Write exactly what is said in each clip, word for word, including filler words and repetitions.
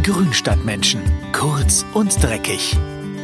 Grünstadtmenschen. Kurz und dreckig.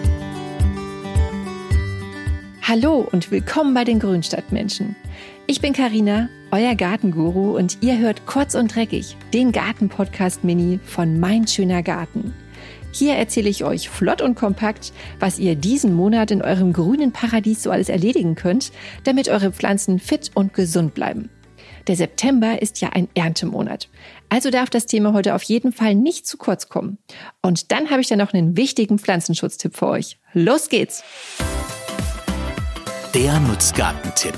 Hallo und willkommen bei den Grünstadtmenschen. Ich bin Carina, euer Gartenguru, und ihr hört Kurz und dreckig, den Garten-Podcast-Mini von Mein schöner Garten. Hier erzähle ich euch flott und kompakt, was ihr diesen Monat in eurem grünen Paradies so alles erledigen könnt, damit eure Pflanzen fit und gesund bleiben. Der September ist ja ein Erntemonat. Also darf das Thema heute auf jeden Fall nicht zu kurz kommen. Und dann habe ich da noch einen wichtigen Pflanzenschutztipp für euch. Los geht's! Der Nutzgartentipp.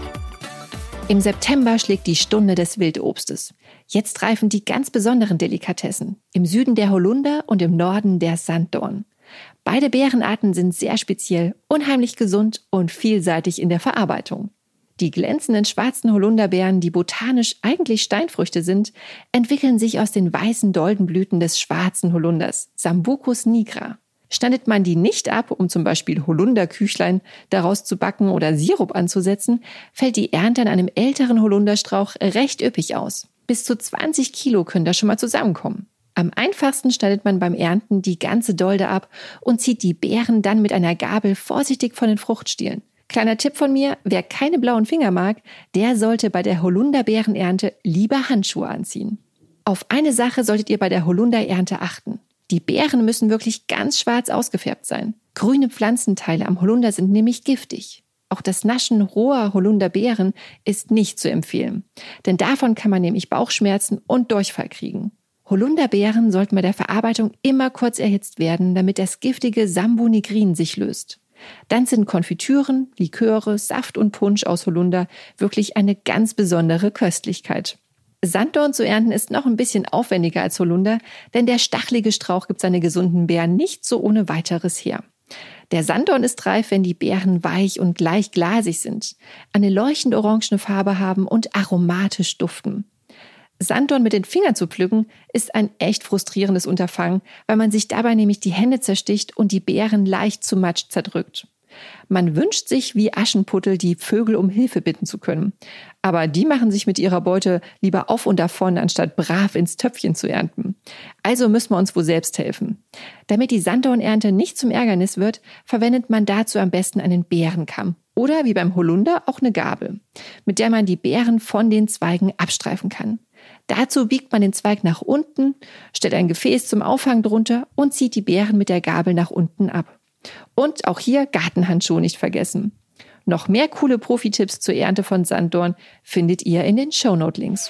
Im September schlägt die Stunde des Wildobstes. Jetzt reifen die ganz besonderen Delikatessen. Im Süden der Holunder und im Norden der Sanddorn. Beide Beerenarten sind sehr speziell, unheimlich gesund und vielseitig in der Verarbeitung. Die glänzenden schwarzen Holunderbeeren, die botanisch eigentlich Steinfrüchte sind, entwickeln sich aus den weißen Doldenblüten des schwarzen Holunders, Sambucus nigra. Schneidet man die nicht ab, um zum Beispiel Holunderküchlein daraus zu backen oder Sirup anzusetzen, fällt die Ernte an einem älteren Holunderstrauch recht üppig aus. Bis zu zwanzig Kilo können da schon mal zusammenkommen. Am einfachsten schneidet man beim Ernten die ganze Dolde ab und zieht die Beeren dann mit einer Gabel vorsichtig von den Fruchtstielen. Kleiner Tipp von mir, wer keine blauen Finger mag, der sollte bei der Holunderbeerenernte lieber Handschuhe anziehen. Auf eine Sache solltet ihr bei der Holunderernte achten. Die Beeren müssen wirklich ganz schwarz ausgefärbt sein. Grüne Pflanzenteile am Holunder sind nämlich giftig. Auch das Naschen roher Holunderbeeren ist nicht zu empfehlen, denn davon kann man nämlich Bauchschmerzen und Durchfall kriegen. Holunderbeeren sollten bei der Verarbeitung immer kurz erhitzt werden, damit das giftige Sambunigrin sich löst. Dann sind Konfitüren, Liköre, Saft und Punsch aus Holunder wirklich eine ganz besondere Köstlichkeit. Sanddorn zu ernten ist noch ein bisschen aufwendiger als Holunder, denn der stachelige Strauch gibt seine gesunden Beeren nicht so ohne weiteres her. Der Sanddorn ist reif, wenn die Beeren weich und leicht glasig sind, eine leuchtend orangene Farbe haben und aromatisch duften. Sanddorn mit den Fingern zu pflücken, ist ein echt frustrierendes Unterfangen, weil man sich dabei nämlich die Hände zersticht und die Beeren leicht zu Matsch zerdrückt. Man wünscht sich wie Aschenputtel, die Vögel um Hilfe bitten zu können. Aber die machen sich mit ihrer Beute lieber auf und davon, anstatt brav ins Töpfchen zu ernten. Also müssen wir uns wohl selbst helfen. Damit die Sanddornernte nicht zum Ärgernis wird, verwendet man dazu am besten einen Beerenkamm. Oder wie beim Holunder auch eine Gabel, mit der man die Beeren von den Zweigen abstreifen kann. Dazu biegt man den Zweig nach unten, stellt ein Gefäß zum Auffang drunter und zieht die Beeren mit der Gabel nach unten ab. Und auch hier Gartenhandschuhe nicht vergessen. Noch mehr coole Profi-Tipps zur Ernte von Sanddorn findet ihr in den Shownote-Links.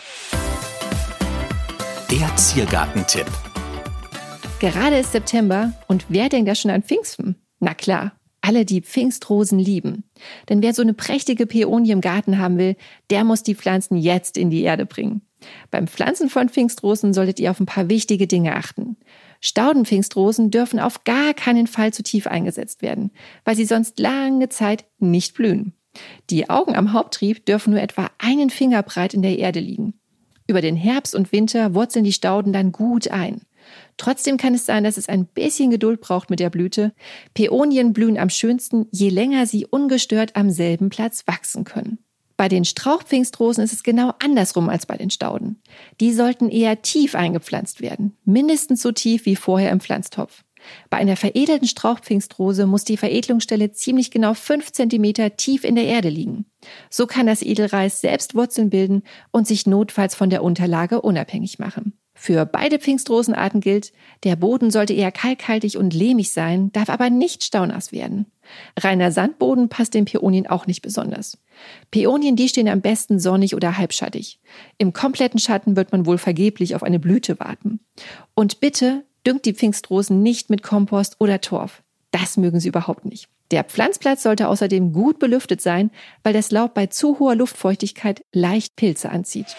Der Ziergartentipp. Gerade ist September und wer denkt da schon an Pfingsten? Na klar, alle, die Pfingstrosen lieben. Denn wer so eine prächtige Päonie im Garten haben will, der muss die Pflanzen jetzt in die Erde bringen. Beim Pflanzen von Pfingstrosen solltet ihr auf ein paar wichtige Dinge achten. Staudenpfingstrosen dürfen auf gar keinen Fall zu tief eingesetzt werden, weil sie sonst lange Zeit nicht blühen. Die Augen am Haupttrieb dürfen nur etwa einen Finger breit in der Erde liegen. Über den Herbst und Winter wurzeln die Stauden dann gut ein. Trotzdem kann es sein, dass es ein bisschen Geduld braucht mit der Blüte. Päonien blühen am schönsten, je länger sie ungestört am selben Platz wachsen können. Bei den Strauchpfingstrosen ist es genau andersrum als bei den Stauden. Die sollten eher tief eingepflanzt werden, mindestens so tief wie vorher im Pflanztopf. Bei einer veredelten Strauchpfingstrose muss die Veredelungsstelle ziemlich genau fünf Zentimeter tief in der Erde liegen. So kann das Edelreis selbst Wurzeln bilden und sich notfalls von der Unterlage unabhängig machen. Für beide Pfingstrosenarten gilt, der Boden sollte eher kalkhaltig und lehmig sein, darf aber nicht staunass werden. Reiner Sandboden passt den Päonien auch nicht besonders. Päonien, die stehen am besten sonnig oder halbschattig. Im kompletten Schatten wird man wohl vergeblich auf eine Blüte warten. Und bitte düngt die Pfingstrosen nicht mit Kompost oder Torf. Das mögen sie überhaupt nicht. Der Pflanzplatz sollte außerdem gut belüftet sein, weil das Laub bei zu hoher Luftfeuchtigkeit leicht Pilze anzieht.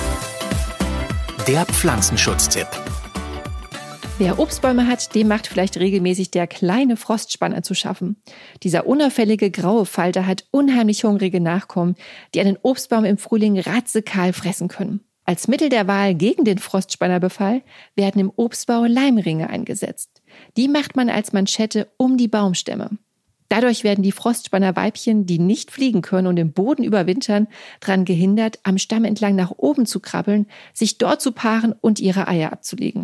Der Pflanzenschutztipp. Wer Obstbäume hat, dem macht vielleicht regelmäßig der kleine Frostspanner zu schaffen. Dieser unauffällige graue Falter hat unheimlich hungrige Nachkommen, die einen Obstbaum im Frühling ratzekahl fressen können. Als Mittel der Wahl gegen den Frostspannerbefall werden im Obstbau Leimringe eingesetzt. Die macht man als Manschette um die Baumstämme. Dadurch werden die Frostspannerweibchen, die nicht fliegen können und im Boden überwintern, daran gehindert, am Stamm entlang nach oben zu krabbeln, sich dort zu paaren und ihre Eier abzulegen.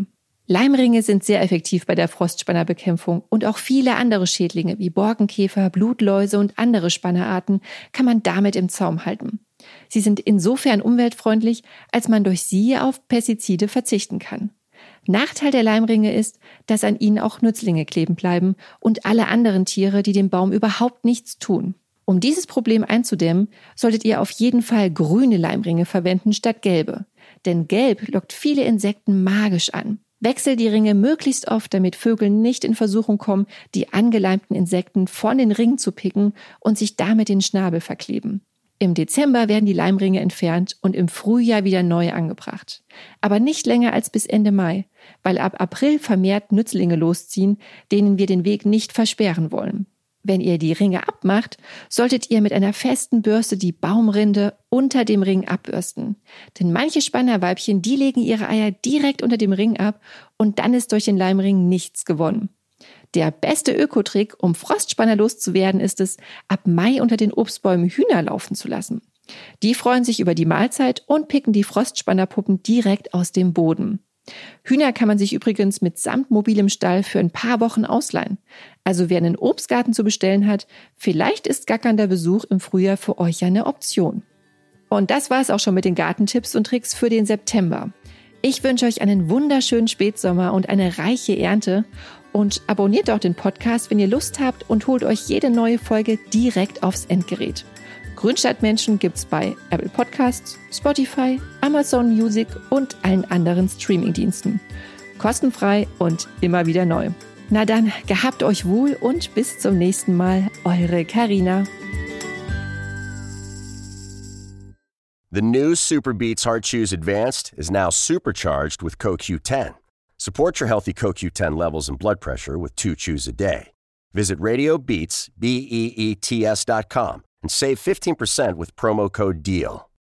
Leimringe sind sehr effektiv bei der Frostspannerbekämpfung und auch viele andere Schädlinge wie Borkenkäfer, Blutläuse und andere Spannerarten kann man damit im Zaum halten. Sie sind insofern umweltfreundlich, als man durch sie auf Pestizide verzichten kann. Nachteil der Leimringe ist, dass an ihnen auch Nützlinge kleben bleiben und alle anderen Tiere, die dem Baum überhaupt nichts tun. Um dieses Problem einzudämmen, solltet ihr auf jeden Fall grüne Leimringe verwenden statt gelbe. Denn gelb lockt viele Insekten magisch an. Wechsel die Ringe möglichst oft, damit Vögel nicht in Versuchung kommen, die angeleimten Insekten von den Ringen zu picken und sich damit den Schnabel verkleben. Im Dezember werden die Leimringe entfernt und im Frühjahr wieder neu angebracht. Aber nicht länger als bis Ende Mai, weil ab April vermehrt Nützlinge losziehen, denen wir den Weg nicht versperren wollen. Wenn ihr die Ringe abmacht, solltet ihr mit einer festen Bürste die Baumrinde unter dem Ring abbürsten. Denn manche Spannerweibchen, die legen ihre Eier direkt unter dem Ring ab und dann ist durch den Leimring nichts gewonnen. Der beste Ökotrick, um Frostspanner loszuwerden, ist es, ab Mai unter den Obstbäumen Hühner laufen zu lassen. Die freuen sich über die Mahlzeit und picken die Frostspannerpuppen direkt aus dem Boden. Hühner kann man sich übrigens mitsamt mobilem Stall für ein paar Wochen ausleihen. Also wer einen Obstgarten zu bestellen hat, vielleicht ist gackernder Besuch im Frühjahr für euch eine Option. Und das war es auch schon mit den Gartentipps und Tricks für den September. Ich wünsche euch einen wunderschönen Spätsommer und eine reiche Ernte. Und abonniert doch den Podcast, wenn ihr Lust habt und holt euch jede neue Folge direkt aufs Endgerät. Grünstadtmenschen gibt's bei Apple Podcasts, Spotify, Amazon Music und allen anderen Streamingdiensten. Kostenfrei und immer wieder neu. Na dann, gehabt euch wohl und bis zum nächsten Mal. Eure Carina. The new Super Beats Heart Chews Advanced is now supercharged with C O Q ten. Support your healthy C O Q ten levels and blood pressure with two chews a day. Visit RadioBeats, B E E T S dot com and save fifteen percent with promo code DEAL.